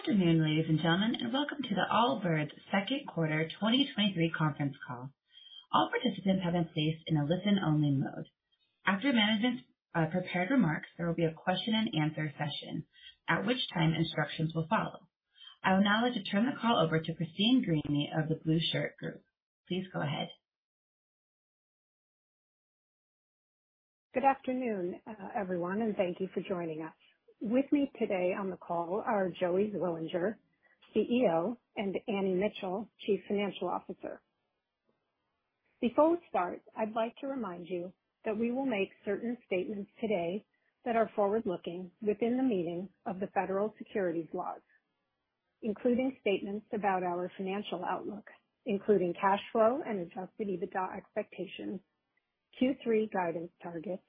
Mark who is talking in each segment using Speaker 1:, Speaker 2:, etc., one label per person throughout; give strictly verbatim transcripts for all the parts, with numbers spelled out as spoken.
Speaker 1: afternoon, ladies and gentlemen, and welcome to the Allbirds second quarter twenty twenty-three conference call. All participants have been placed in a listen-only mode. After management's uh, prepared remarks, there will be a question and answer session, at which time instructions will follow. I would now like to turn the call over to Christine Greany of the Blue Shirt Group. Please go ahead.
Speaker 2: Good afternoon, uh, everyone, and thank you for joining us. With me today on the call are Joey Zwillinger, C E O, and Annie Mitchell, Chief Financial Officer. Before we start, I'd like to remind you that we will make certain statements today that are forward-looking within the meaning of the federal securities laws, including statements about our financial outlook, including cash flow and adjusted EBITDA expectations, Q three guidance targets,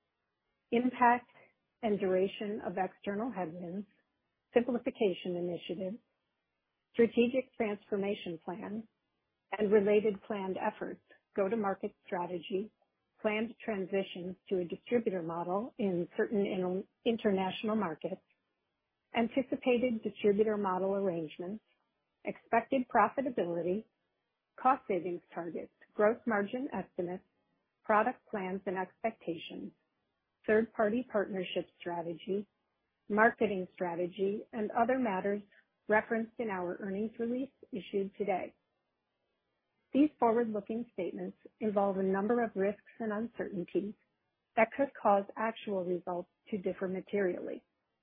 Speaker 2: impact and duration of external headwinds, simplification initiatives, strategic transformation plan, and related planned efforts, go-to-market strategy, planned transitions to a distributor model in certain in- international markets, anticipated distributor model arrangements, expected profitability, cost savings targets, gross margin estimates, product plans and expectations, third-party partnership strategy, marketing strategy, and other matters referenced in our earnings release issued today. These forward-looking statements involve a number of risks and uncertainties that could cause actual results to differ materially.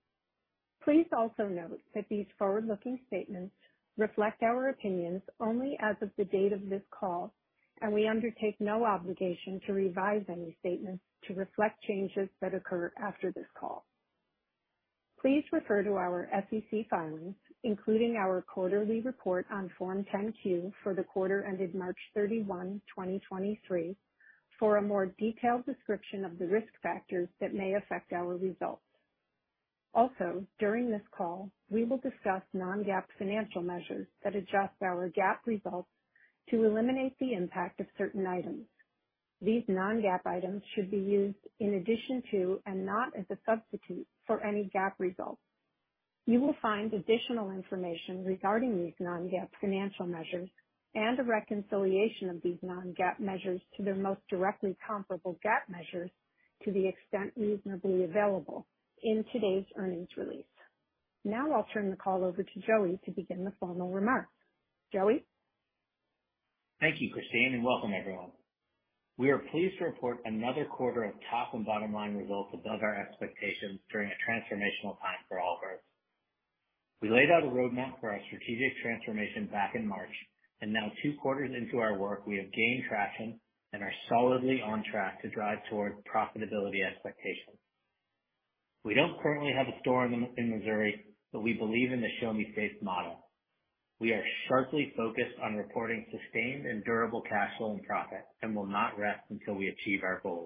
Speaker 2: Please also note that these forward-looking statements reflect our opinions only as of the date of this call, and we undertake no obligation to revise any statements to reflect changes that occur after this call. Please refer to our S E C filings, including our quarterly report on Form ten Q for the quarter ended March thirty-first, twenty twenty-three, for a more detailed description of the risk factors that may affect our results. Also, during this call, we will discuss non-GAAP financial measures that adjust our GAAP results to eliminate the impact of certain items. These non-GAAP items should be used in addition to and not as a substitute for any GAAP results. You will find additional information regarding these non-GAAP financial measures and a reconciliation of these non-GAAP measures to their most directly comparable GAAP measures to the extent reasonably available in today's earnings release. Now I'll turn the call over to Joey to begin the formal remarks. Joey?
Speaker 3: Thank you, Christine, and welcome everyone. We are pleased to report another quarter of top and bottom line results above our expectations during a transformational time for Allbirds. We laid out a roadmap for our strategic transformation back in March, and now two quarters into our work, we have gained traction and are solidly on track to drive toward profitability expectations. We don't currently have a store in, in Missouri, but we believe in the Show Me Faith model. We are sharply focused on reporting sustained and durable cash flow and profit and will not rest until we achieve our goals.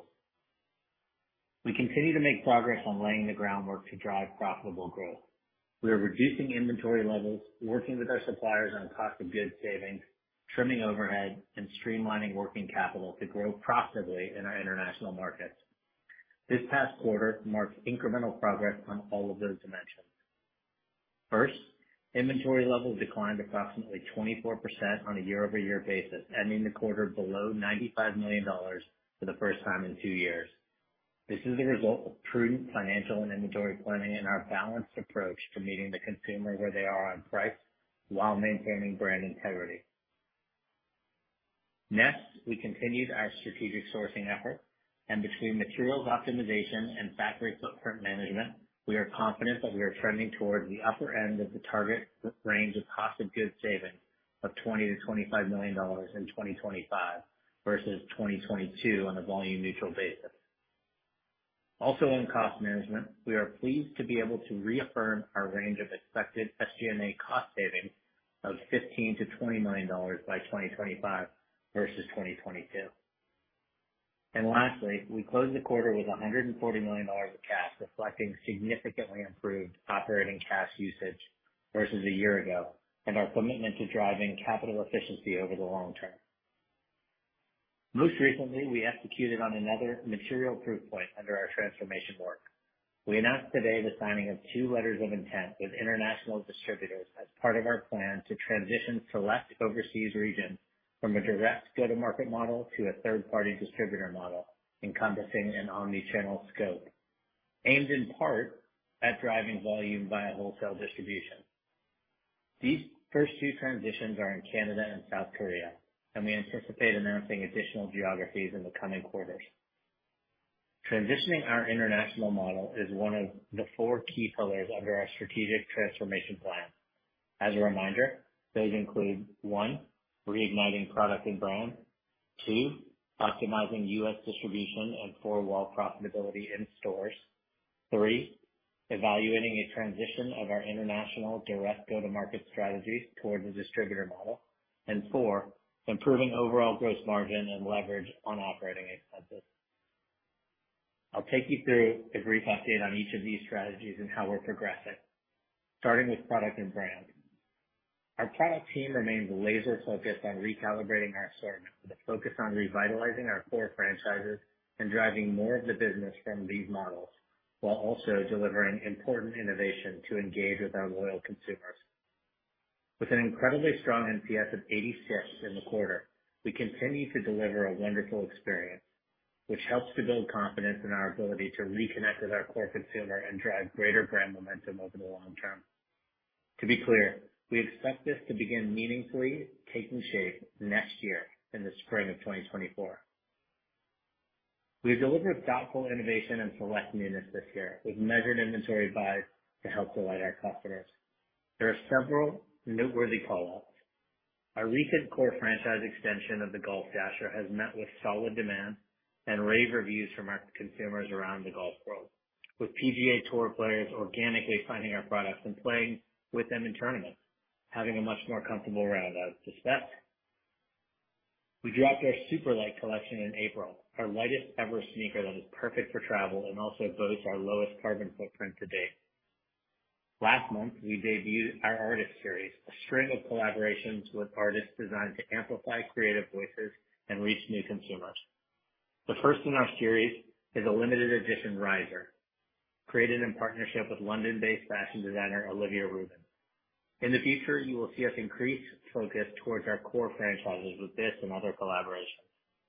Speaker 3: We continue to make progress on laying the groundwork to drive profitable growth. We are reducing inventory levels, working with our suppliers on cost of goods savings, trimming overhead, and streamlining working capital to grow profitably in our international markets. This past quarter marks incremental progress on all of those dimensions. First, inventory levels declined approximately twenty-four percent on a year-over-year basis, ending the quarter below ninety-five million dollars for the first time in two years. This is the result of prudent financial and inventory planning and our balanced approach to meeting the consumer where they are on price while maintaining brand integrity. Next, we continued our strategic sourcing efforts, and between materials optimization and factory footprint management, we are confident that we are trending towards the upper end of the target range of cost of goods savings of twenty to twenty-five million dollars in twenty twenty-five versus twenty twenty-two on a volume neutral basis. Also in cost management, we are pleased to be able to reaffirm our range of expected S G and A cost savings of fifteen to twenty million dollars by twenty twenty-five versus twenty twenty-two. And lastly, we closed the quarter with one hundred forty million dollars of cash, reflecting significantly improved operating cash usage versus a year ago, and our commitment to driving capital efficiency over the long term. Most recently, we executed on another material proof point under our transformation work. We announced today the signing of two letters of intent with international distributors as part of our plan to transition select overseas regions from a direct go-to-market model to a third-party distributor model, encompassing an omni-channel scope, aimed in part at driving volume via wholesale distribution. These first two transitions are in Canada and South Korea, and we anticipate announcing additional geographies in the coming quarters. Transitioning our international model is one of the four key pillars under our strategic transformation plan. As a reminder, those include one, reigniting product and brand, two, optimizing U S distribution and four-wall profitability in stores, three, evaluating a transition of our international direct go-to-market strategy towards a distributor model, and four, improving overall gross margin and leverage on operating expenses. I'll take you through a brief update on each of these strategies and how we're progressing. Starting with product and brand. Our product team remains laser focused on recalibrating our assortment with a focus on revitalizing our core franchises and driving more of the business from these models, while also delivering important innovation to engage with our loyal consumers. With an incredibly strong N P S of eighty-six in the quarter, we continue to deliver a wonderful experience, which helps to build confidence in our ability to reconnect with our core consumer and drive greater brand momentum over the long term. To be clear, we expect this to begin meaningfully taking shape next year in the spring of twenty twenty-four. We've delivered thoughtful innovation and select newness this year with measured inventory buys to help delight our customers. There are several noteworthy call-outs. Our recent core franchise extension of the Golf Dasher has met with solid demand and rave reviews from our consumers around the golf world, with P G A Tour players organically finding our products and playing with them in tournaments, having a much more comfortable round, I would suspect. We dropped our Super Light collection in April, our lightest ever sneaker that is perfect for travel and also boasts our lowest carbon footprint to date. Last month, we debuted our Artist Series, a string of collaborations with artists designed to amplify creative voices and reach new consumers. The first in our series is a limited edition riser, created in partnership with London-based fashion designer Olivia Rubin. In the future, you will see us increase focus towards our core franchises with this and other collaborations.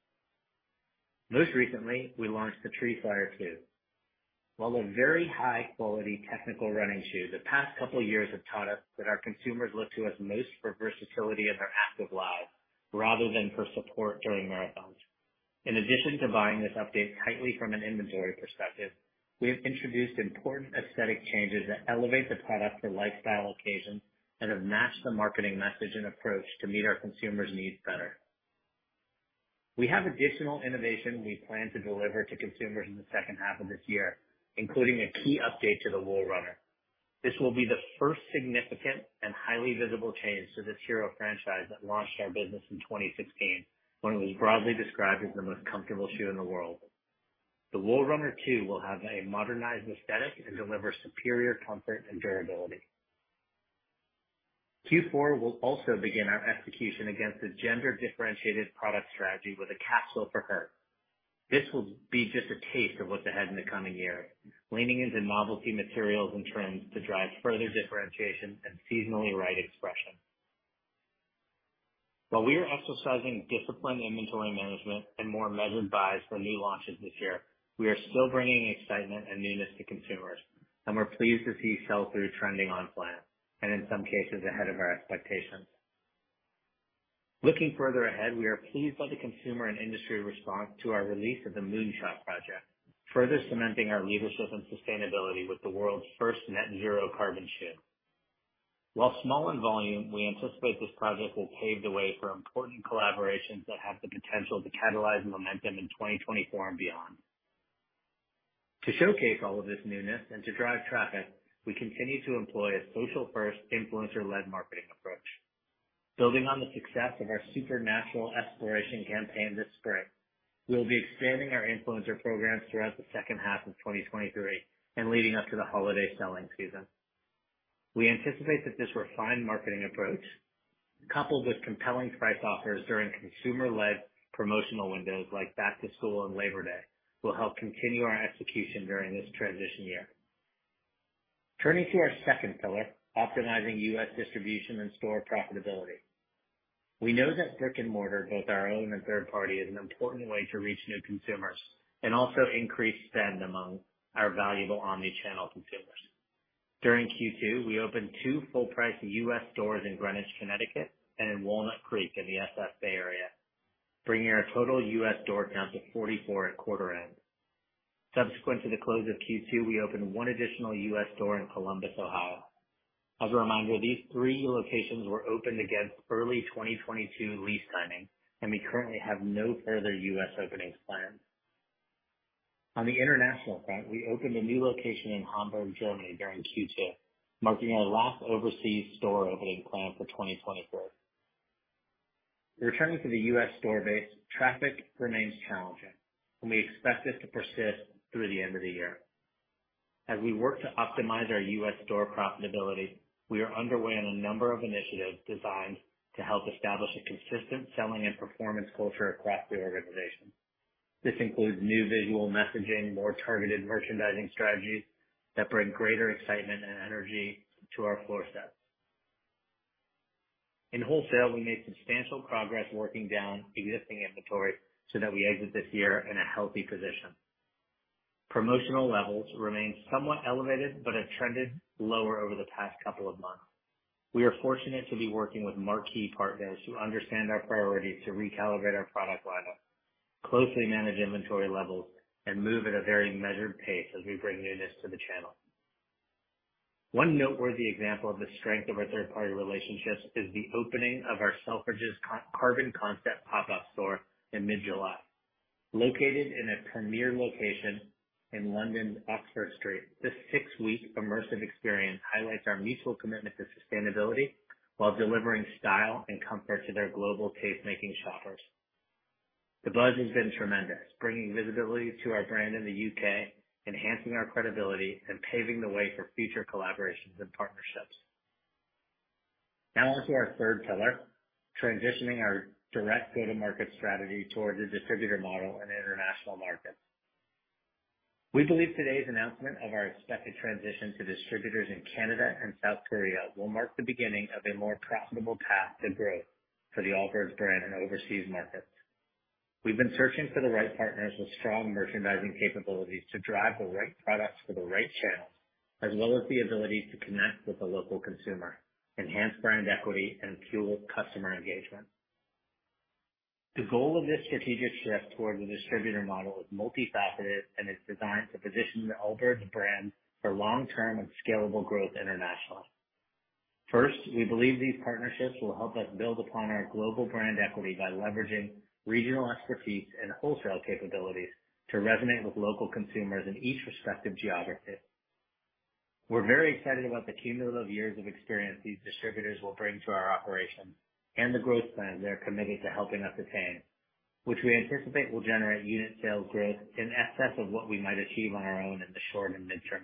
Speaker 3: Most recently, we launched the Tree Flyer two. While a very high quality technical running shoe, the past couple of years have taught us that our consumers look to us most for versatility in their active lives, rather than for support during marathons. In addition to buying this update tightly from an inventory perspective, we have introduced important aesthetic changes that elevate the product for lifestyle occasions and have matched the marketing message and approach to meet our consumers' needs better. We have additional innovation we plan to deliver to consumers in the second half of this year, including a key update to the Wool Runner. This will be the first significant and highly visible change to this hero franchise that launched our business in twenty sixteen, when it was broadly described as the most comfortable shoe in the world. The Wool Runner two will have a modernized aesthetic and deliver superior comfort and durability. Q four will also begin our execution against a gender-differentiated product strategy with a capsule for her. This will be just a taste of what's ahead in the coming year, leaning into novelty materials and trends to drive further differentiation and seasonally right expression. While we are exercising disciplined inventory management and more measured buys for new launches this year, we are still bringing excitement and newness to consumers, and we're pleased to see sell-through trending on plan, and in some cases ahead of our expectations. Looking further ahead, we are pleased by the consumer and industry response to our release of the Moonshot project, further cementing our leadership and sustainability with the world's first net zero carbon shoe. While small in volume, we anticipate this project will pave the way for important collaborations that have the potential to catalyze momentum in twenty twenty-four and beyond. To showcase all of this newness and to drive traffic, we continue to employ a social-first, influencer-led marketing approach. Building on the success of our Supernatural Exploration campaign this spring, we will be expanding our influencer programs throughout the second half of twenty twenty-three and leading up to the holiday selling season. We anticipate that this refined marketing approach, coupled with compelling price offers during consumer-led promotional windows like back to school and Labor Day, will help continue our execution during this transition year. Turning to our second pillar, optimizing U S distribution and store profitability. We know that brick and mortar, both our own and third party, is an important way to reach new consumers and also increase spend among our valuable omni-channel consumers. During Q two, we opened two full-price U S stores in Greenwich, Connecticut, and in Walnut Creek in the S F Bay area, bringing our total U S store count to forty-four at quarter end. Subsequent to the close of Q two, we opened one additional U S store in Columbus, Ohio. As a reminder, these three locations were opened against early twenty twenty-two lease timing, and we currently have no further U S openings planned. On the international front, we opened a new location in Hamburg, Germany during Q two, marking our last overseas store opening plan for twenty twenty-three. Returning to the U S store base, traffic remains challenging, and we expect this to persist through the end of the year. As we work to optimize our U S store profitability, we are underway on a number of initiatives designed to help establish a consistent selling and performance culture across the organization. This includes new visual messaging, more targeted merchandising strategies that bring greater excitement and energy to our floor sets. In wholesale, we made substantial progress working down existing inventory so that we exit this year in a healthy position. Promotional levels remain somewhat elevated, but have trended lower over the past couple of months. We are fortunate to be working with marquee partners who understand our priorities to recalibrate our product lineup, closely manage inventory levels, and move at a very measured pace as we bring newness to the channel. One noteworthy example of the strength of our third-party relationships is the opening of our Selfridges Carbon Concept pop-up store in mid-July. Located in a premier location in London's Oxford Street, this six-week immersive experience highlights our mutual commitment to sustainability while delivering style and comfort to their global taste-making shoppers. The buzz has been tremendous, bringing visibility to our brand in the U K, enhancing our credibility, and paving the way for future collaborations and partnerships. Now on to our third pillar, transitioning our direct go-to-market strategy towards a distributor model in international markets. We believe today's announcement of our expected transition to distributors in Canada and South Korea will mark the beginning of a more profitable path to growth for the Allbirds brand in overseas markets. We've been searching for the right partners with strong merchandising capabilities to drive the right products for the right channels, as well as the ability to connect with the local consumer, enhance brand equity, and fuel customer engagement. The goal of this strategic shift towards a distributor model is multifaceted and is designed to position the Allbirds brand for long-term and scalable growth internationally. First, we believe these partnerships will help us build upon our global brand equity by leveraging regional expertise and wholesale capabilities to resonate with local consumers in each respective geography. We're very excited about the cumulative years of experience these distributors will bring to our operations and the growth plans they're committed to helping us attain, which we anticipate will generate unit sales growth in excess of what we might achieve on our own in the short and midterm.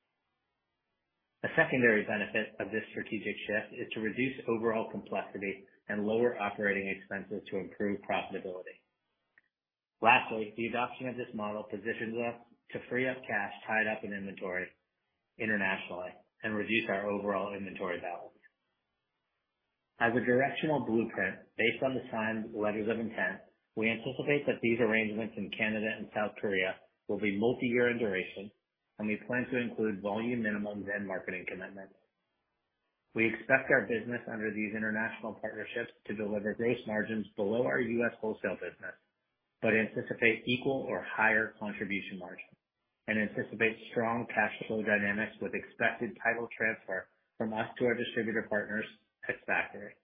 Speaker 3: A secondary benefit of this strategic shift is to reduce overall complexity and lower operating expenses to improve profitability. Lastly, the adoption of this model positions us to free up cash tied up in inventory internationally and reduce our overall inventory balance. As a directional blueprint based on the signed letters of intent, we anticipate that these arrangements in Canada and South Korea will be multi-year in duration, and we plan to include volume minimums and marketing commitments. We expect our business under these international partnerships to deliver gross margins below our U S wholesale business, but anticipate equal or higher contribution margin, and anticipate strong cash flow dynamics with expected title transfer from us to our distributor partners at factory.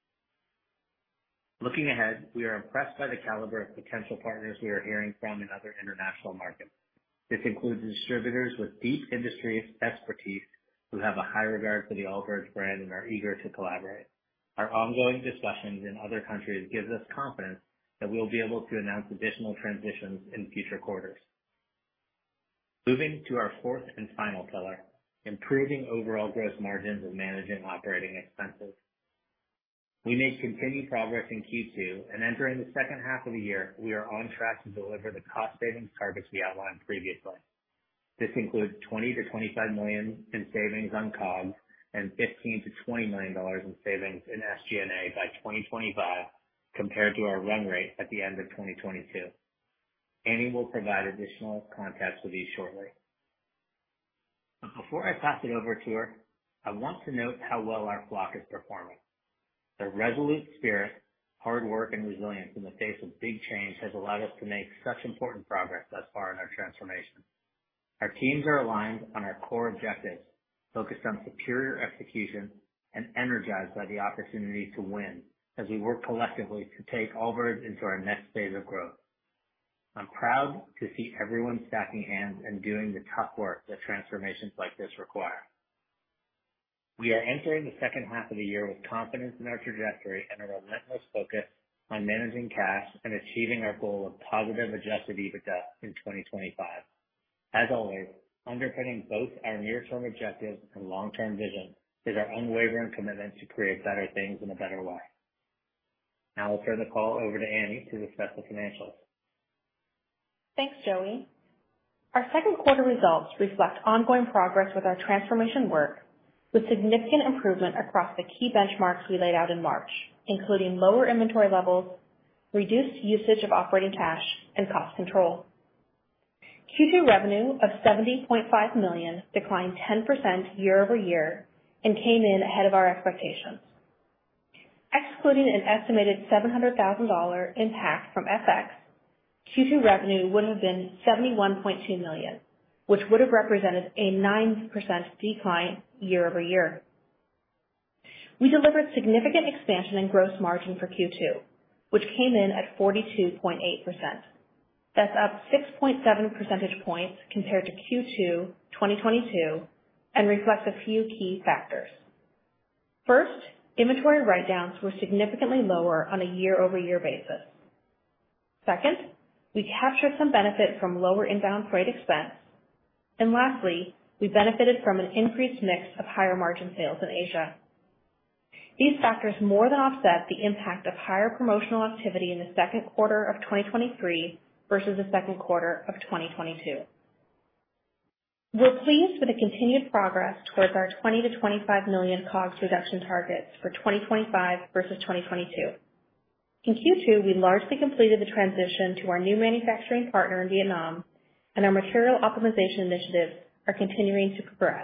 Speaker 3: Looking ahead, we are impressed by the caliber of potential partners we are hearing from in other international markets. This includes distributors with deep industry expertise who have a high regard for the Allbirds brand and are eager to collaborate. Our ongoing discussions in other countries gives us confidence that we will be able to announce additional transitions in future quarters. Moving to our fourth and final pillar, improving overall gross margins and managing operating expenses. We made continued progress in Q two, and entering the second half of the year, we are on track to deliver the cost savings targets we outlined previously. This includes twenty to twenty-five million in savings on C O G S and fifteen to twenty million dollars in savings in S G and A by twenty twenty-five compared to our run rate at the end of twenty twenty-two. Annie will provide additional context with these shortly. But before I pass it over to her, I want to note how well our flock is performing. Their resolute spirit, hard work, and resilience in the face of big change has allowed us to make such important progress thus far in our transformation. Our teams are aligned on our core objectives, focused on superior execution, and energized by the opportunity to win as we work collectively to take Allbirds into our next phase of growth. I'm proud to see everyone stacking hands and doing the tough work that transformations like this require. We are entering the second half of the year with confidence in our trajectory and a relentless focus on managing cash and achieving our goal of positive adjusted EBITDA in twenty twenty-five. As always, underpinning both our near-term objectives and long-term vision is our unwavering commitment to create better things in a better way. Now I'll turn the call over to Annie to discuss the financials.
Speaker 4: Thanks, Joey. Our second quarter results reflect ongoing progress with our transformation work, with significant improvement across the key benchmarks we laid out in March, including lower inventory levels, reduced usage of operating cash, and cost control. Q two revenue of seventy point five million dollars declined ten percent year over year and came in ahead of our expectations. Excluding an estimated seven hundred thousand dollars impact from F X, Q two revenue would have been seventy-one point two million dollars, which would have represented a nine percent decline year over year. We delivered significant expansion in gross margin for Q two, which came in at forty-two point eight percent. That's up six point seven percentage points compared to Q two twenty twenty-two and reflects a few key factors. First, inventory write-downs were significantly lower on a year-over-year basis. Second, we captured some benefit from lower inbound freight expense. And lastly, we benefited from an increased mix of higher margin sales in Asia. These factors more than offset the impact of higher promotional activity in the second quarter of twenty twenty-three versus the second quarter of twenty twenty-two. We're pleased with the continued progress towards our twenty to twenty-five million C O G S reduction targets for twenty twenty-five versus twenty twenty-two. In Q two, we largely completed the transition to our new manufacturing partner in Vietnam, and our material optimization initiatives are continuing to progress.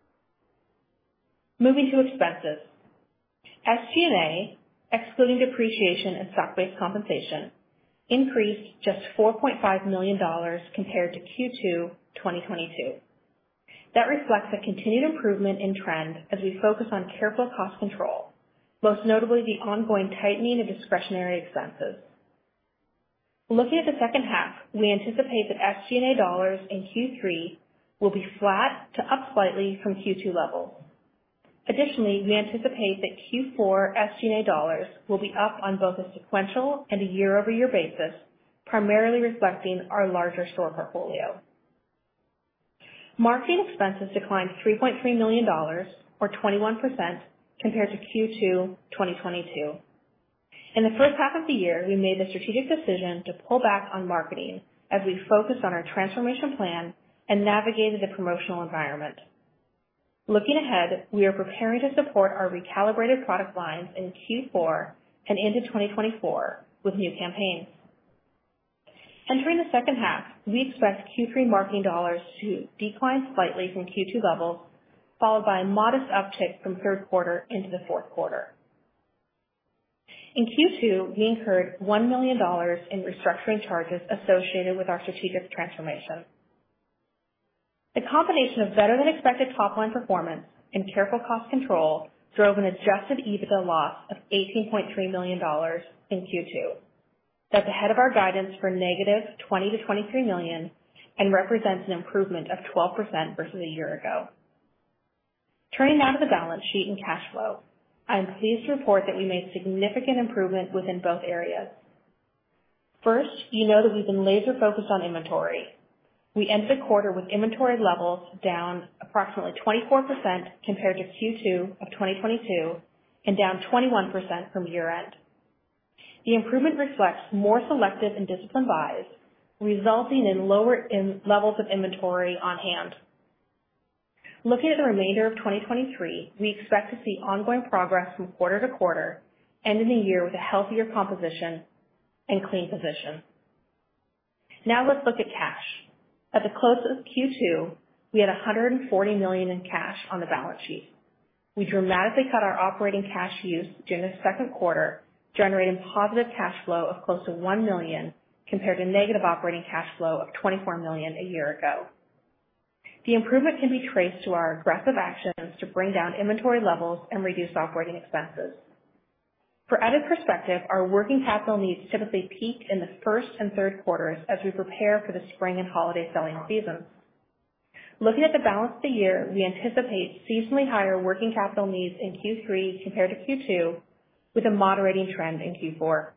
Speaker 4: Moving to expenses. S G and A, excluding depreciation and stock-based compensation, increased just four point five million dollars compared to Q two twenty twenty-two. That reflects a continued improvement in trend as we focus on careful cost control, most notably the ongoing tightening of discretionary expenses. Looking at the second half, we anticipate that S G and A dollars in Q three will be flat to up slightly from Q two levels. Additionally, we anticipate that Q four S G and A dollars will be up on both a sequential and a year-over-year basis, primarily reflecting our larger store portfolio. Marketing expenses declined three point three million dollars, or twenty-one percent, compared to Q two twenty twenty-two. In the first half of the year, we made the strategic decision to pull back on marketing as we focused on our transformation plan and navigated the promotional environment. Looking ahead, we are preparing to support our recalibrated product lines in Q four and into twenty twenty-four with new campaigns. Entering the second half, we expect Q three marketing dollars to decline slightly from Q two levels, followed by a modest uptick from third quarter into the fourth quarter. In Q two, we incurred one million dollars in restructuring charges associated with our strategic transformation. The combination of better than expected top-line performance and careful cost control drove an adjusted EBITDA loss of eighteen point three million dollars in Q two. That's ahead of our guidance for negative twenty to twenty-three million dollars and represents an improvement of twelve percent versus a year ago. Turning now to the balance sheet and cash flow, I am pleased to report that we made significant improvement within both areas. First, you know that we've been laser focused on inventory. We ended the quarter with inventory levels down approximately twenty-four percent compared to Q two of twenty twenty-two and down twenty-one percent from year end. The improvement reflects more selective and disciplined buys, resulting in lower in levels of inventory on hand. Looking at the remainder of twenty twenty-three, we expect to see ongoing progress from quarter to quarter, ending the year with a healthier composition and clean position. Now let's look at cash. At the close of Q two, we had one hundred forty million dollars in cash on the balance sheet. We dramatically cut our operating cash use during the second quarter, generating positive cash flow of close to one million dollars compared to negative operating cash flow of twenty-four million dollars a year ago. The improvement can be traced to our aggressive actions to bring down inventory levels and reduce operating expenses. For added perspective, our working capital needs typically peak in the first and third quarters as we prepare for the spring and holiday selling seasons. Looking at the balance of the year, we anticipate seasonally higher working capital needs in Q three compared to Q two, with a moderating trend in Q four.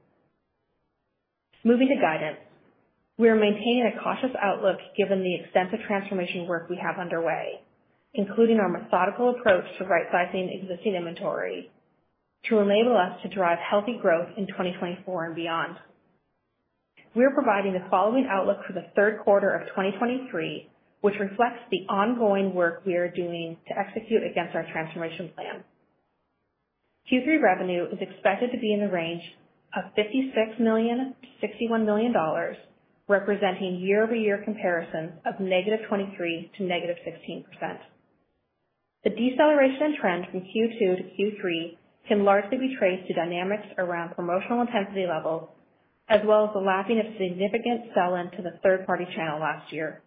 Speaker 4: Moving to guidance. We are maintaining a cautious outlook given the extensive transformation work we have underway, including our methodical approach to right-sizing existing inventory to enable us to drive healthy growth in twenty twenty-four and beyond. We are providing the following outlook for the third quarter of twenty twenty-three, which reflects the ongoing work we are doing to execute against our transformation plan. Q three revenue is expected to be in the range of fifty-six million dollars to sixty-one million dollars, representing year-over-year comparisons of negative twenty-three to negative sixteen percent. The deceleration in trend from Q two to Q three can largely be traced to dynamics around promotional intensity levels, as well as the lapping of significant sell-in to the third-party channel last year.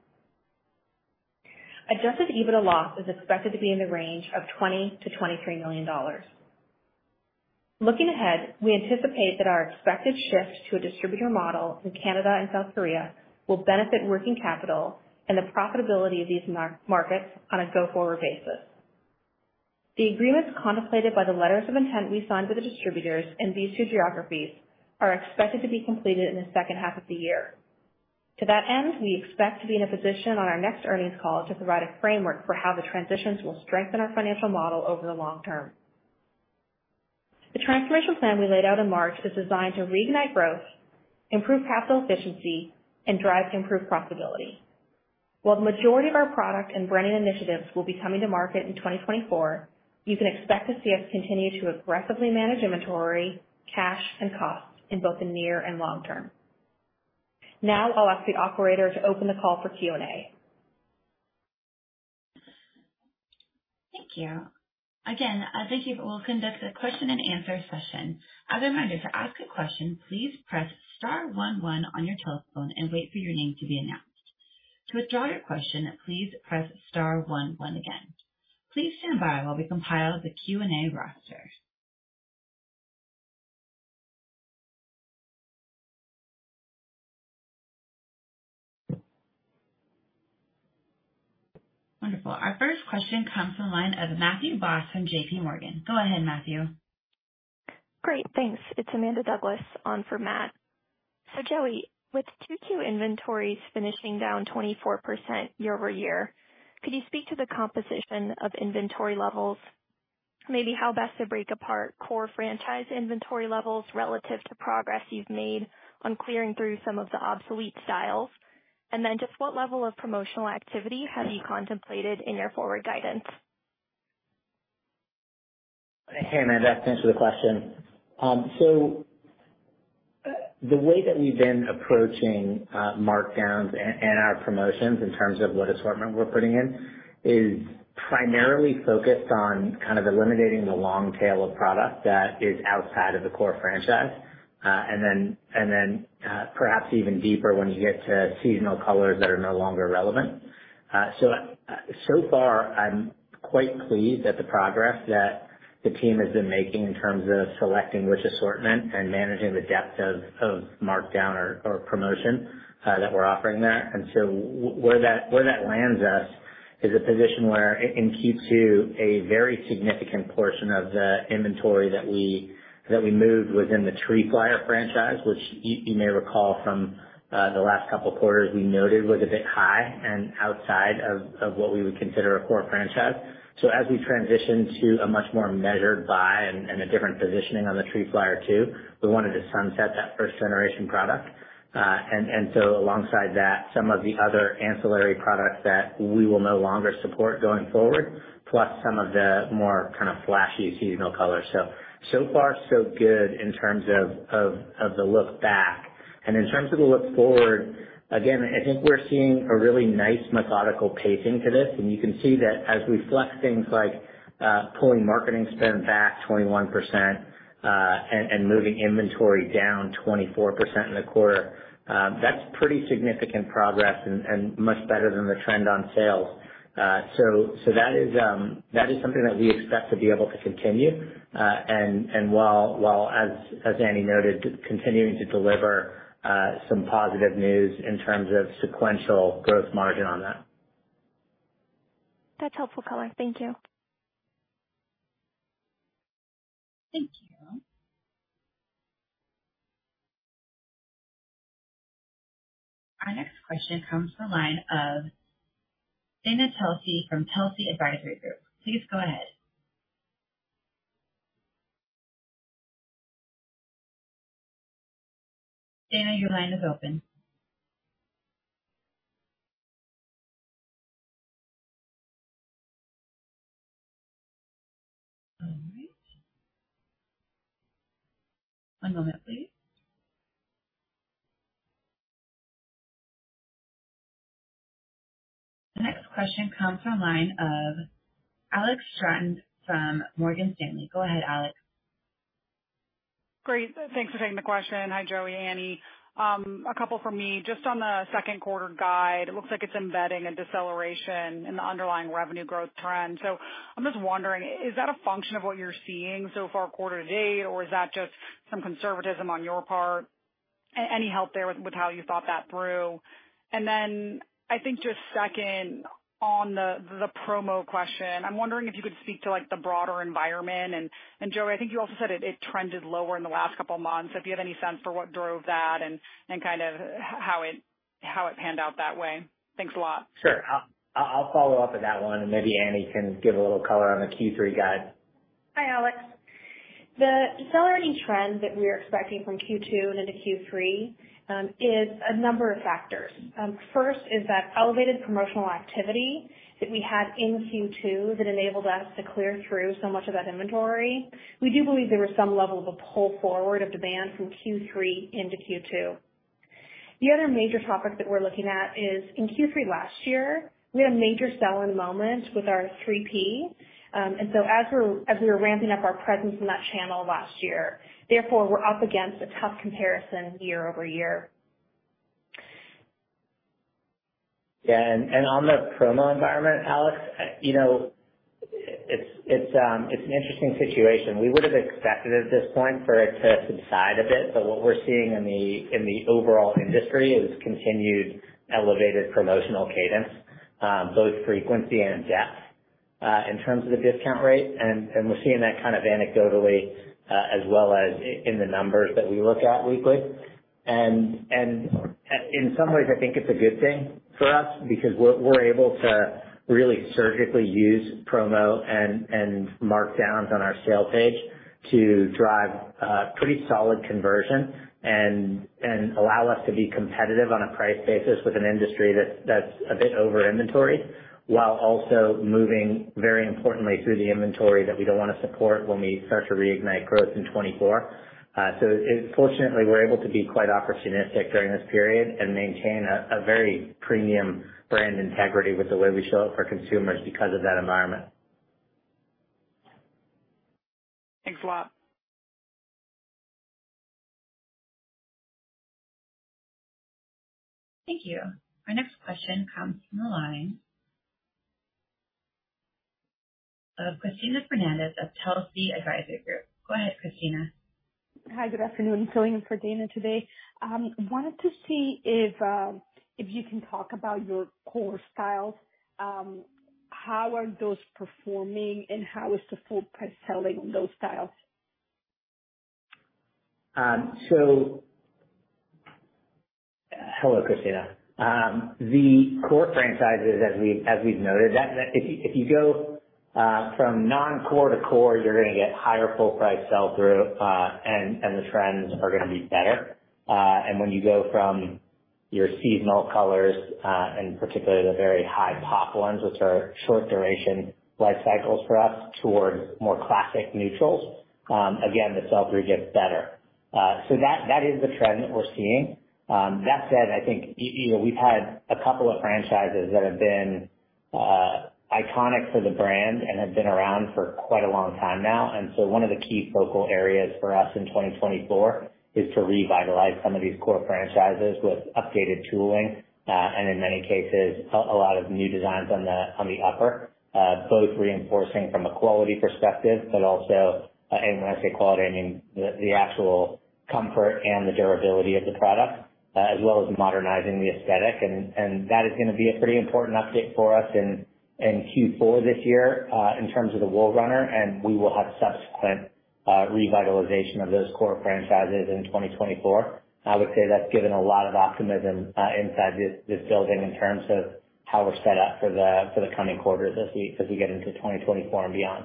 Speaker 4: Adjusted EBITDA loss is expected to be in the range of twenty to twenty-three million dollars. Looking ahead, we anticipate that our expected shift to a distributor model in Canada and South Korea will benefit working capital and the profitability of these mar- markets on a go-forward basis. The agreements contemplated by the letters of intent we signed with the distributors in these two geographies are expected to be completed in the second half of the year. To that end, we expect to be in a position on our next earnings call to provide a framework for how the transitions will strengthen our financial model over the long term. The transformation plan we laid out in March is designed to reignite growth, improve capital efficiency, and drive improved profitability. While the majority of our product and branding initiatives will be coming to market in twenty twenty-four, you can expect to see us continue to aggressively manage inventory, cash, and costs in both the near and long term. Now I'll ask the operator to open the call for Q and A.
Speaker 1: Thank you. Again, uh, thank you. We'll conduct a question and answer session. As a reminder, to ask a question, please press star one one on your telephone and wait for your name to be announced. To withdraw your question, please press star one one again. Please stand by while we compile the Q and A roster. Wonderful. Our first question comes from the line of Matthew Boss from J P Morgan. Go ahead, Matthew.
Speaker 5: Great, thanks. It's Amanda Douglas on for Matt. So Joey, with two Q inventories finishing down twenty-four percent year over year, could you speak to the composition of inventory levels? Maybe how best to break apart core franchise inventory levels relative to progress you've made on clearing through some of the obsolete styles? And then just what level of promotional activity have you contemplated in your forward guidance?
Speaker 3: Hey, Amanda. Thanks for the question. Um, so uh, the way that we've been approaching uh, markdowns and, and our promotions in terms of what assortment we're putting in is primarily focused on kind of eliminating the long tail of product that is outside of the core franchise. Uh, and then, and then uh, perhaps even deeper when you get to seasonal colors that are no longer relevant. Uh, so, uh, so far, I'm quite pleased at the progress that the team has been making in terms of selecting which assortment and managing the depth of, of markdown or, or promotion uh, that we're offering there. And so, w- where that where that lands us is a position where in Q two, a very significant portion of the inventory that we that we moved was in the Tree Flyer franchise, which you, you may recall from uh, the last couple of quarters we noted was a bit high and outside of, of what we would consider a core franchise. So as we transition to a much more measured buy and, and a different positioning on the Tree Flyer two, we wanted to sunset that first generation product. Uh, and, and so alongside that, some of the other ancillary products that we will no longer support going forward, plus some of the more kind of flashy seasonal colors. So, so far so good in terms of, of, of the look back. And in terms of the look forward, again, I think we're seeing a really nice methodical pacing to this, and you can see that as we flex things like uh, pulling marketing spend back twenty-one percent uh, and, and moving inventory down twenty-four percent in the quarter, um, that's pretty significant progress and, and much better than the trend on sales. Uh, so, so that is um, that is something that we expect to be able to continue. Uh, and and while while as as Annie noted, continuing to deliver Uh, some positive news in terms of sequential gross margin on that.
Speaker 5: That's helpful color. Thank you.
Speaker 1: Thank you. Our next question comes from the line of Dana Telsey from Telsey Advisory Group. Please go ahead. Dana, your line is open. All right. One moment, please. The next question comes from the line of Alex Stratton from Morgan Stanley. Go ahead, Alex.
Speaker 6: Great. Thanks for taking the question. Hi, Joey, Annie. Um, a couple from me. Just on the second quarter guide, it looks like it's embedding a deceleration in the underlying revenue growth trend. So I'm just wondering, is that a function of what you're seeing so far quarter to date, or is that just some conservatism on your part? Any help there with, with how you thought that through? And then I think just second, on the the promo question, I'm wondering if you could speak to like the broader environment. And, and Joey, I think you also said it, it trended lower in the last couple of months. If you have any sense for what drove that and, and kind of how it how it panned out that way. Thanks a lot.
Speaker 3: Sure. I'll, I'll follow up with that one, and maybe Annie can give a little color on the Q three guide.
Speaker 4: Hi, Alex. The decelerating trend that we are expecting from Q two and into Q three Um, is a number of factors. Um, first is that elevated promotional activity that we had in Q two that enabled us to clear through so much of that inventory. We do believe there was some level of a pull forward of demand from Q three into Q two. The other major topic that we're looking at is in Q three last year, we had a major sell-in moment with our three P. Um, and so as we're as we were ramping up our presence in that channel last year, therefore we're up against a tough comparison year over year.
Speaker 3: Yeah, and, and on the promo environment, Alex, you know, it's it's um it's an interesting situation. We would have expected at this point for it to subside a bit, but what we're seeing in the in the overall industry is continued elevated promotional cadence, um, both frequency and depth. Uh, in terms of the discount rate, and, and we're seeing that kind of anecdotally uh, as well as in the numbers that we look at weekly. And and in some ways, I think it's a good thing for us because we're, we're able to really surgically use promo and, and markdowns on our sale page to drive uh, pretty solid conversion and and allow us to be competitive on a price basis with an industry that, that's a bit over inventoried, while also moving very importantly through the inventory that we don't want to support when we start to reignite growth in twenty-four. Uh, so it, fortunately, we're able to be quite opportunistic during this period and maintain a, a very premium brand integrity with the way we show up for consumers because of that environment.
Speaker 6: Thanks a lot.
Speaker 1: Thank you. Our next question comes from the line of Cristina Fernandez of Telsey Advisory Group. Go ahead, Cristina.
Speaker 2: Hi, good afternoon. Filling in for Dana today. Um, wanted to see if uh, if you can talk about your core styles. Um, how are those performing, and how is the full price selling on those styles?
Speaker 3: Um, so, uh, hello, Cristina. Um, the core franchises, as we as we've noted, that, that if you, if you go Uh, from non-core to core, you're going to get higher full price sell-through, uh, and, and the trends are going to be better. Uh, and when you go from your seasonal colors, uh, and particularly the very high pop ones, which are short duration life cycles for us, towards more classic neutrals, um, again, the sell-through gets better. Uh, so that, that is the trend that we're seeing. Um, that said, I think, you know, we've had a couple of franchises that have been, uh, iconic for the brand and have been around for quite a long time now. And so one of the key focal areas for us in twenty twenty-four is to revitalize some of these core franchises with updated tooling, uh, and in many cases, a, a lot of new designs on the, on the upper, uh, both reinforcing from a quality perspective, but also, uh, and when I say quality, I mean the, the actual comfort and the durability of the product, uh, as well as modernizing the aesthetic. And, and that is going to be a pretty important update for us in in Q four this year, uh, in terms of the Wool Runner, and we will have subsequent uh, revitalization of those core franchises in twenty twenty-four. I would say that's given a lot of optimism uh, inside this, this building in terms of how we're set up for the for the coming quarters as we as we get into twenty twenty-four and beyond.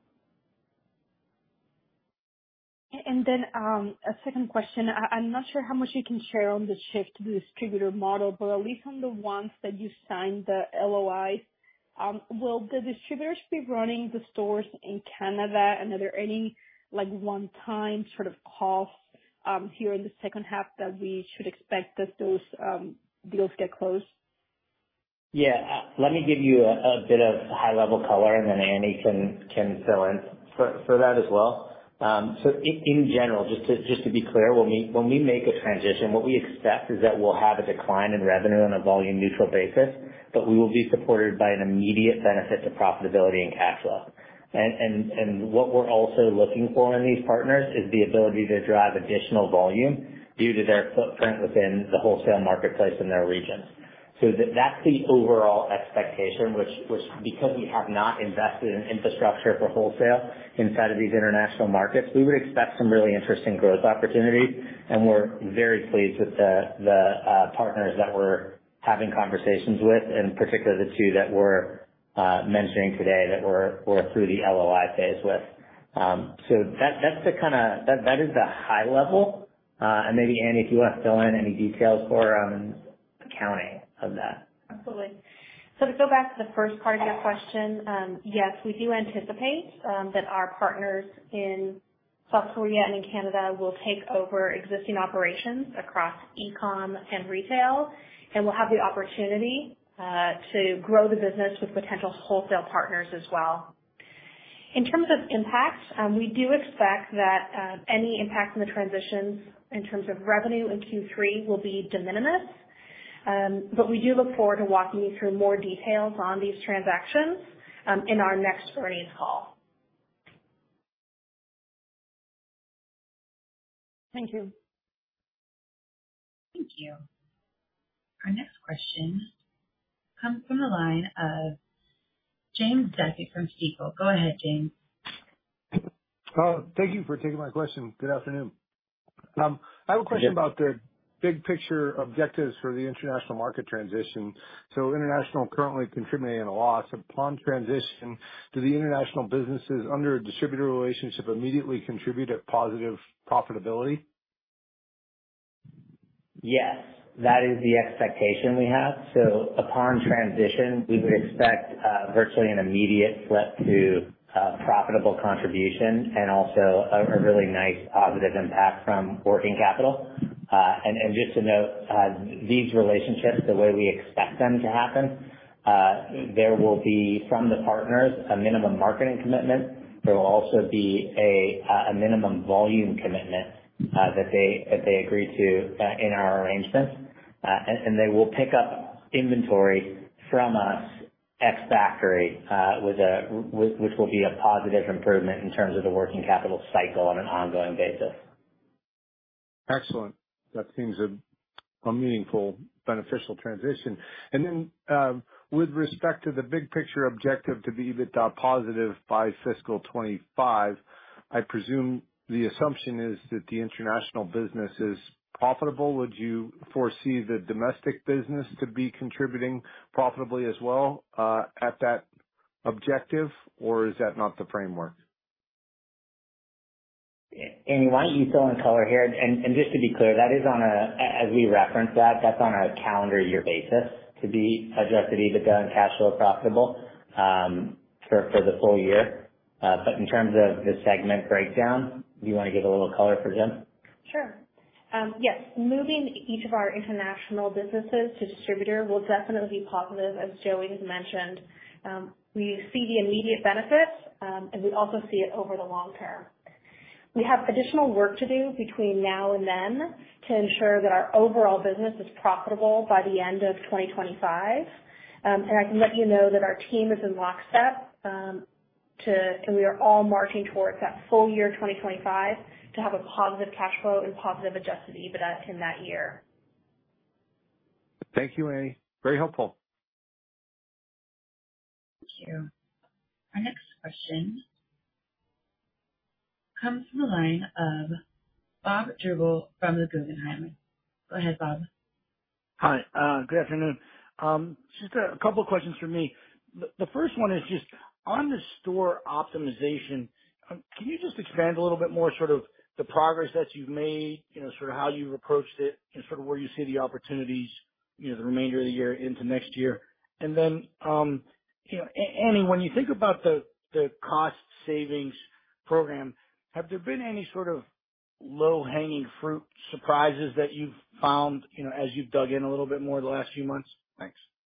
Speaker 7: And then um, a second question. I, I'm not sure how much you can share on the shift to the distributor model, but at least on the ones that you signed the L O Is, Um, will the distributors be running the stores in Canada, and are there any like one-time sort of costs um, here in the second half that we should expect as those um, deals get closed?
Speaker 3: Yeah, uh, let me give you a, a bit of high-level color, and then Annie can can fill in for, for that as well. Um, so in, in general, just to just to be clear, when we when we make a transition, what we expect is that we'll have a decline in revenue on a volume neutral basis, but we will be supported by an immediate benefit to profitability and cash flow. And, and, and what we're also looking for in these partners is the ability to drive additional volume due to their footprint within the wholesale marketplace in their regions. So that, that's the overall expectation, which, which because we have not invested in infrastructure for wholesale inside of these international markets, we would expect some really interesting growth opportunities. And we're very pleased with the, the uh, partners that we're having conversations with, and particularly the two that we're uh, mentioning today that we're, we're through the L O I phase with. Um, so that, that's the kind of, that, that is the high level. Uh, and maybe Annie, if you want to fill in any details for um, accounting of that.
Speaker 4: Absolutely. So to go back to the first part of your question, um, yes, we do anticipate um, that our partners in South Korea and in Canada will take over existing operations across e-com and retail, and we'll have the opportunity uh, to grow the business with potential wholesale partners as well. In terms of impact, um, we do expect that uh, any impact from the transitions in terms of revenue in Q three will be de minimis. Um, but we do look forward to walking you through more details on these transactions um, in our next earnings call.
Speaker 7: Thank you.
Speaker 1: Thank you. Our next question comes from the line of James Duffy from Stifel. Go ahead, James.
Speaker 8: Uh, thank you for taking my question. Good afternoon. Um, I have a question about the big picture objectives for the international market transition. So international currently contributing at a loss. Upon transition, do the international businesses under a distributor relationship immediately contribute at positive profitability?
Speaker 3: Yes, that is the expectation we have. So upon transition, we would expect uh, virtually an immediate flip to uh, profitable contribution, and also a, a really nice positive impact from working capital. Uh, and, and just to note, uh, these relationships, the way we expect them to happen, uh, there will be from the partners a minimum marketing commitment. There will also be a, a minimum volume commitment uh, that they that they agree to uh, in our arrangements, uh, and, and they will pick up inventory from us ex factory uh, with a with, which will be a positive improvement in terms of the working capital cycle on an ongoing basis.
Speaker 8: Excellent. That seems a, a meaningful, beneficial transition. And then um, with respect to the big picture objective to be EBITDA positive by fiscal twenty-five, I presume the assumption is that the international business is profitable. Would you foresee the domestic business to be contributing profitably as well uh, at that objective, or is that not the framework?
Speaker 3: Amy, why don't you fill in color here? And, and just to be clear, that is on a, as we reference that, that's on a calendar year basis to be adjusted EBITDA and cash flow profitable um, for, for the full year. Uh, but in terms of the segment breakdown, do you want to give a little color for Jim?
Speaker 4: Sure. Um, yes, moving each of our international businesses to distributor will definitely be positive, as Joey has mentioned. Um, we see the immediate benefits, um, and we also see it over the long term. We have additional work to do between now and then to ensure that our overall business is profitable by the end of twenty twenty-five. Um, and I can let you know that our team is in lockstep, um, to, and we are all marching towards that full year twenty twenty-five to have a positive cash flow and positive adjusted EBITDA in that year.
Speaker 8: Thank you, Annie. Very helpful.
Speaker 1: Thank you. Our next question comes from the line of Bob Drbul from the Guggenheim. Go ahead, Bob.
Speaker 9: Hi, uh, good afternoon. Um, just a, a couple of questions for me. The, the first one is just on the store optimization. Um, can you just expand a little bit more, sort of the progress that you've made, you know, sort of how you've approached it, and sort of where you see the opportunities, you know, the remainder of the year into next year? And then, um, you know, Annie, when you think about the, the cost savings program, have there been any sort of low-hanging fruit surprises that you've found, you know, as you've dug in a little bit more the last few months? Thanks.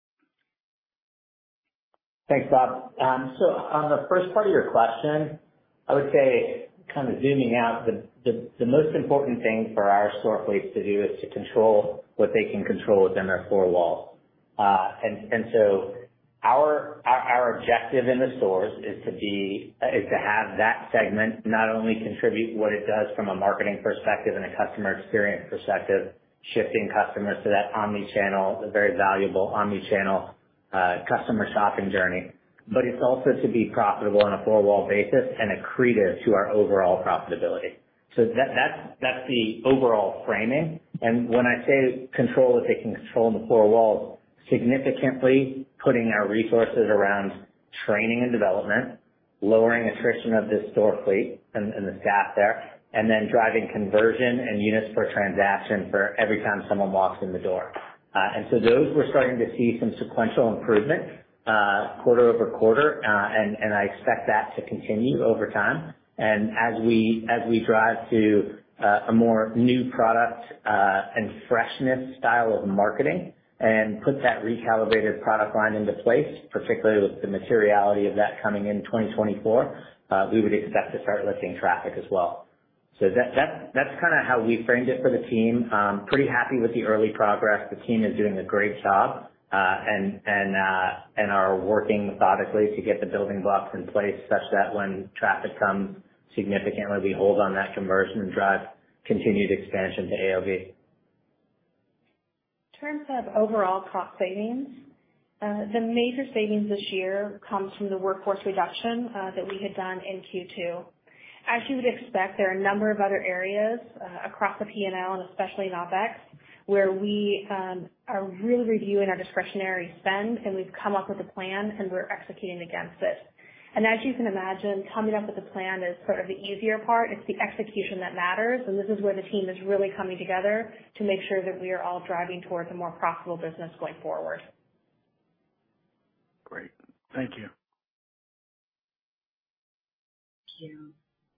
Speaker 3: Thanks, Bob. Um, so on the first part of your question, I would say, kind of zooming out, the, the, the most important thing for our store fleets to do is to control what they can control within their four walls. Uh, and, and so Our, our our objective in the stores is to be is to have that segment not only contribute what it does from a marketing perspective and a customer experience perspective, shifting customers to that omni-channel, the very valuable omni-channel uh, customer shopping journey, but it's also to be profitable on a four-wall basis and accretive to our overall profitability. So that that's that's the overall framing. And when I say control what they can control in the four walls, significantly putting our resources around training and development, lowering attrition of this store fleet and, and the staff there, and then driving conversion and units per transaction for every time someone walks in the door. Uh, and so those, we're starting to see some sequential improvement uh, quarter over quarter, uh, and, and I expect that to continue over time. And as we as we drive to uh, a more new product uh, and freshness style of marketing, and put that recalibrated product line into place, particularly with the materiality of that coming in twenty twenty-four, uh, we would expect to start lifting traffic as well. So that, that, that's kind of how we framed it for the team. Um, pretty happy with the early progress. The team is doing a great job, uh, and, and, uh, and are working methodically to get the building blocks in place such that when traffic comes significantly, we hold on that conversion and drive continued expansion to A O V.
Speaker 4: In terms of overall cost savings, uh, the major savings this year comes from the workforce reduction uh, that we had done in Q two. As you would expect, there are a number of other areas uh, across the P and L, and especially in OpEx, where we um, are really reviewing our discretionary spend, and we've come up with a plan, and we're executing against it. And as you can imagine, coming up with a plan is sort of the easier part. It's the execution that matters, and this is where the team is really coming together to make sure that we are all driving towards a more profitable business going forward.
Speaker 9: Great. Thank you.
Speaker 1: Thank you.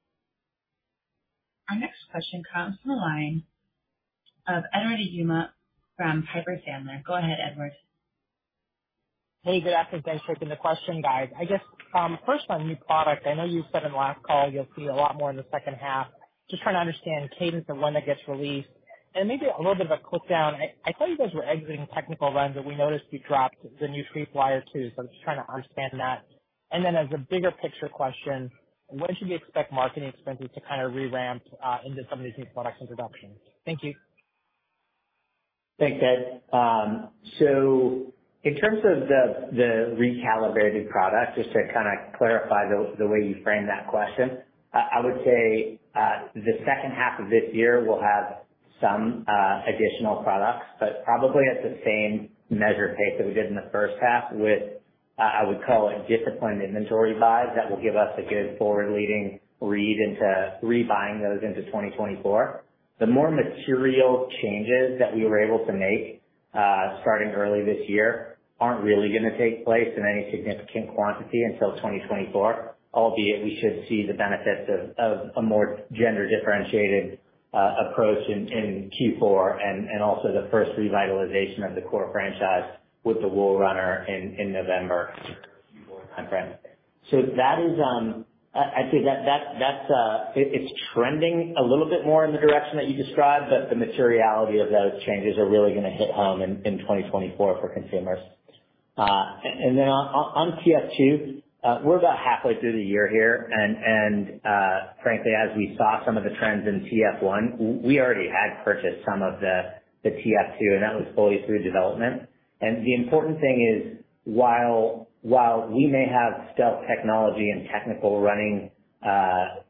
Speaker 1: Our next question comes from the line of Edward Yruma from Piper Sandler. Go ahead, Edward.
Speaker 10: Hey, good afternoon. Thanks for taking the question, guys. I guess um, first on new product, I know you said in the last call you'll see a lot more in the second half. Just trying to understand cadence of when that gets released. And maybe a little bit of a click down. I, I thought you guys were exiting technical runs, but we noticed you dropped the new Tree Flyer too, so I'm just trying to understand that. And then as a bigger picture question, when should we expect marketing expenses to kind of re-ramp uh, into some of these new product introductions? Thank you.
Speaker 3: Thanks, Ed. Um, so in terms of the, the recalibrated product, just to kind of clarify the, the way you framed that question, uh, I would say uh, the second half of this year will have some uh, additional products, but probably at the same measured pace that we did in the first half with, uh, I would call it disciplined inventory buys that will give us a good forward-leading read into rebuying those into twenty twenty-four. The more material changes that we were able to make uh, starting early this year aren't really going to take place in any significant quantity until twenty twenty-four, albeit we should see the benefits of, of a more gender differentiated uh, approach in, in Q four and, and also the first revitalization of the core franchise with the Wool Runner in, in November timeframe. So that is, um, I'd say that that that's uh, it, it's trending a little bit more in the direction that you described, but the materiality of those changes are really going to hit home in, in twenty twenty-four for consumers. Uh, and then on, on T F two, uh, we're about halfway through the year here, and and uh, frankly, as we saw some of the trends in T F one, we already had purchased some of the the T F two, and that was fully through development. And the important thing is, while While we may have stealth technology and technical running uh,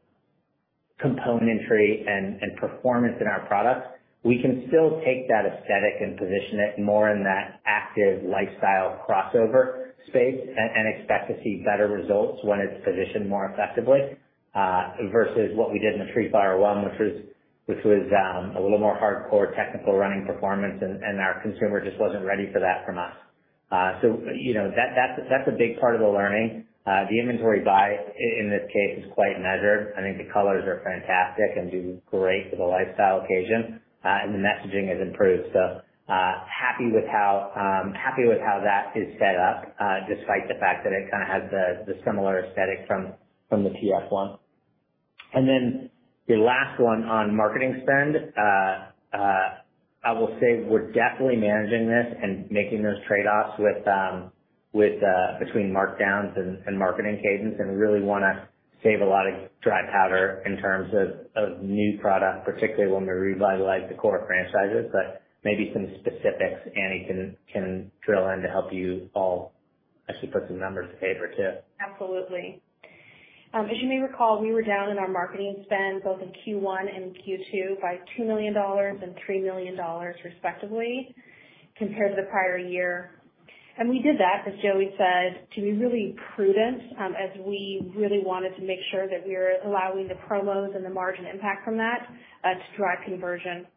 Speaker 3: componentry and, and performance in our products, we can still take that aesthetic and position it more in that active lifestyle crossover space and, and expect to see better results when it's positioned more effectively uh, versus what we did in the Tree Flyer one, which was which was um, a little more hardcore technical running performance, and, and our consumer just wasn't ready for that from us. Uh, so, you know, that, that's, that's a big part of the learning. Uh, the inventory buy in this case is quite measured. I think the colors are fantastic and do great for the lifestyle occasion, uh, and the messaging has improved. So, uh, happy with how, um, happy with how that is set up, uh, despite the fact that it kind of has the, the similar aesthetic from, from the T F one. And then your last one on marketing spend, uh, uh, I will say we're definitely managing this and making those trade-offs with um, with uh, between markdowns and, and marketing cadence, and we really want to save a lot of dry powder in terms of, of new product, particularly when we revitalize the core franchises. But maybe some specifics Annie can can drill in to help you all actually put some numbers to paper too.
Speaker 4: Absolutely. Um, as you may recall, we were down in our marketing spend both in Q one and Q two by two million dollars and three million dollars respectively compared to the prior year. And we did that, as Joey said, to be really prudent um, as we really wanted to make sure that we were allowing the promos and the margin impact from that uh, to drive conversion.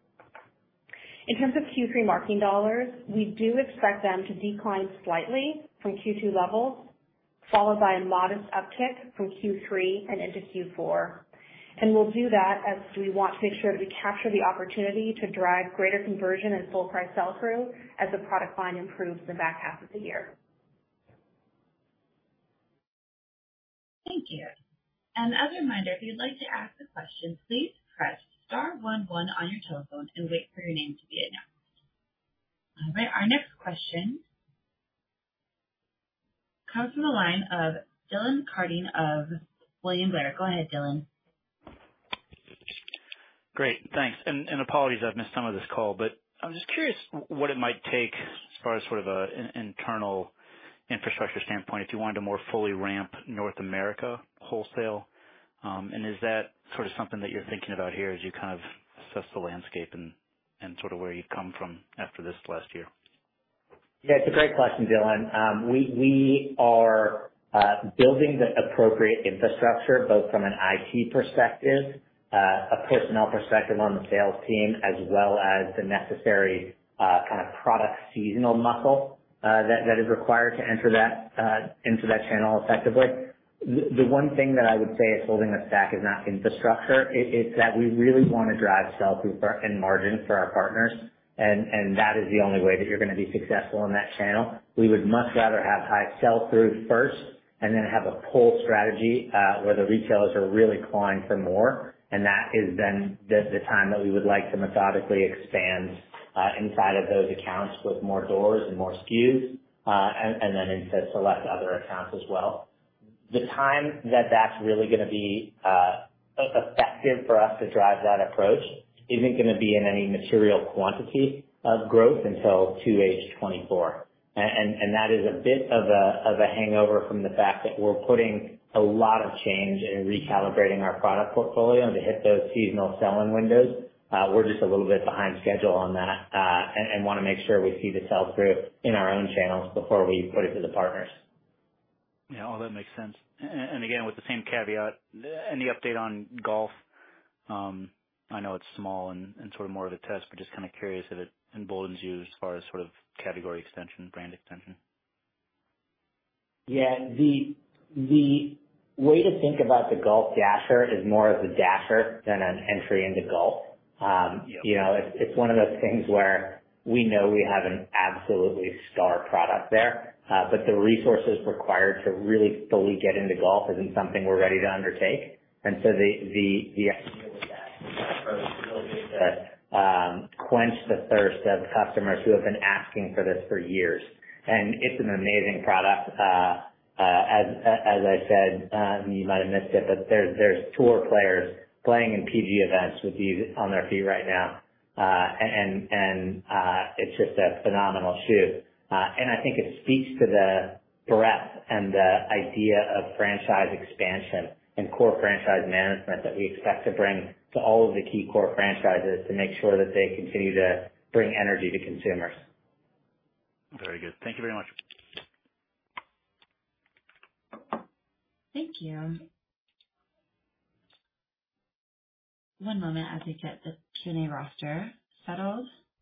Speaker 4: In terms of Q three marketing dollars, we do expect them to decline slightly from Q two levels, followed by a modest uptick from Q three and into Q four. And we'll do that as we want to make sure that we capture the opportunity to drive greater conversion and full price sell-through as the product line improves in the back half of the year.
Speaker 1: Thank you. And as a reminder, if you'd like to ask a question, please press star one one on your telephone and wait for your name to be announced. All right, our next question comes from the line of Dylan Carding of William Blair. Go ahead, Dylan.
Speaker 11: Great, thanks. And, and apologies, I've missed some of this call, but I'm just curious what it might take as far as sort of a, an internal infrastructure standpoint if you wanted to more fully ramp North America wholesale. Um, and is that sort of something that you're thinking about here as you kind of assess the landscape and, and sort of where you've come from after this last year?
Speaker 3: Yeah, it's a great question, Dylan. Um, we we are uh, building the appropriate infrastructure, both from an I T perspective, uh, a personnel perspective on the sales team, as well as the necessary uh, kind of product seasonal muscle uh, that that is required to enter that uh, into that channel effectively. The, the one thing that I would say is holding us back is not infrastructure. It, it's that we really want to drive sell-through and margin for our partners. And, and that is the only way that you're going to be successful in that channel. We would much rather have high sell-through first and then have a pull strategy uh, where the retailers are really clawing for more. And that is then the, the time that we would like to methodically expand uh, inside of those accounts with more doors and more S K Us uh, and, and then into select other accounts as well. The time that that's really going to be uh, effective for us to drive that approach isn't going to be in any material quantity of growth until two H twenty-four. And, and, and that is a bit of a, of a hangover from the fact that we're putting a lot of change and recalibrating our product portfolio to hit those seasonal sell-in windows. Uh, we're just a little bit behind schedule on that uh, and, and want to make sure we see the sell-through in our own channels before we put it to the partners.
Speaker 11: Yeah, all that makes sense. And, and again, with the same caveat, any update on golf? Um, I know it's small and, and sort of more of a test, but just kind of curious if it emboldens you as far as sort of category extension, brand extension.
Speaker 3: Yeah, the the way to think about the Golf Dasher is more of a dasher than an entry into golf. Um, yep. You know, it's, it's one of those things where we know we have an absolutely star product there, uh, but the resources required to really fully get into golf isn't something we're ready to undertake. And so the the the idea with that approach is really just to um, quench the thirst of customers who have been asking for this for years. And it's an amazing product. Uh, uh, as as I said, um, you might have missed it, but there's there's tour players playing in P G events with these on their feet right now, uh, and and uh, it's just a phenomenal shoe. Uh, and I think it speaks to the breadth and the idea of franchise expansion and core franchise management that we expect to bring to all of the key core franchises to make sure that they continue to bring energy to consumers.
Speaker 11: Very good. Thank you very much.
Speaker 1: Thank you. One moment as we get the Q and A roster settled.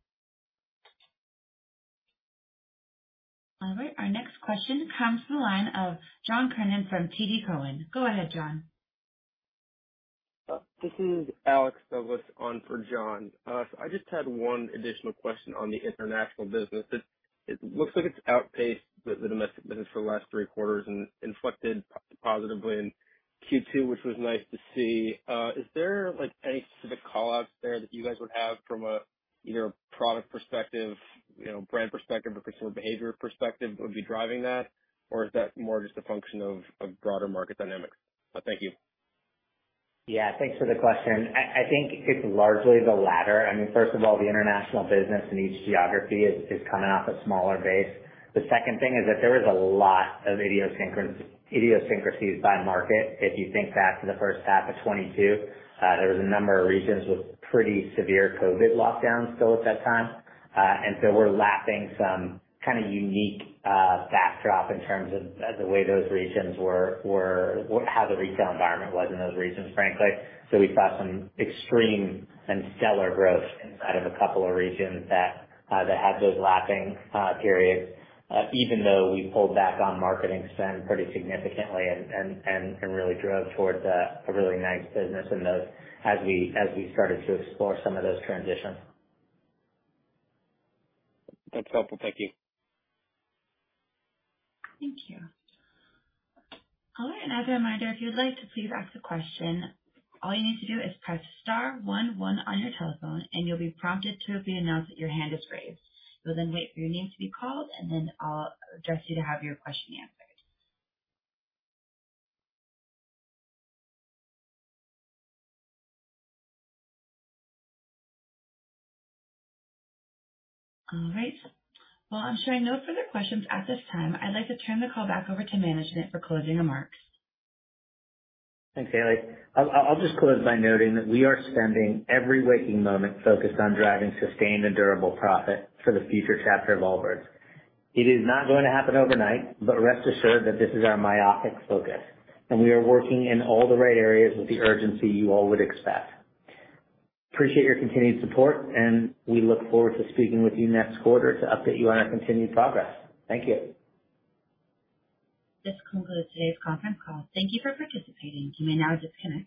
Speaker 1: All right, our next question comes from the line of John Kernan from T D Cowen. Go ahead, John.
Speaker 12: Uh, this is Alex Douglas on for John. Uh, so I just had one additional question on the international business. It, it looks like it's outpaced the, the domestic business for the last three quarters and inflected positively in Q two, which was nice to see. Uh, is there like any specific call-outs there that you guys would have from a either a product perspective, you know, brand perspective or consumer behavior perspective that would be driving that? Or is that more just a function of, of broader market dynamics? Uh, thank you.
Speaker 3: Yeah, thanks for the question. I, I think it's largely the latter. I mean, first of all, the international business in each geography is, is coming off a smaller base. The second thing is that there is a lot of idiosyncrasies, idiosyncrasies by market. If you think back to the first half of twenty-two, uh, there was a number of regions with pretty severe COVID lockdowns still at that time. Uh, and so we're lapping some kind of unique uh, backdrop in terms of uh, the way those regions were, were, how the retail environment was in those regions, frankly. So we saw some extreme and stellar growth inside of a couple of regions that uh, that had those lapping uh, periods. Uh, even though we pulled back on marketing spend pretty significantly and, and, and, and really drove towards a, a really nice business in those as we as we started to explore some of those transitions.
Speaker 12: That's helpful. Thank you.
Speaker 1: Thank you. All right, and as a reminder, if you'd like to please ask a question, all you need to do is press star one one on your telephone, and you'll be prompted to be announced that your hand is raised. You'll then wait for your name to be called, and then I'll address you to have your question answered. All right. Well, I'm showing no further questions at this time. I'd like to turn the call back over to management for closing remarks.
Speaker 3: Thanks, Haley. I'll, I'll just close by noting that we are spending every waking moment focused on driving sustained and durable profit for the future chapter of Allbirds. It is not going to happen overnight, but rest assured that this is our myopic focus, and we are working in all the right areas with the urgency you all would expect. Appreciate your continued support, and we look forward to speaking with you next quarter to update you on our continued progress. Thank you.
Speaker 1: This concludes today's conference call. Thank you for participating. You may now disconnect.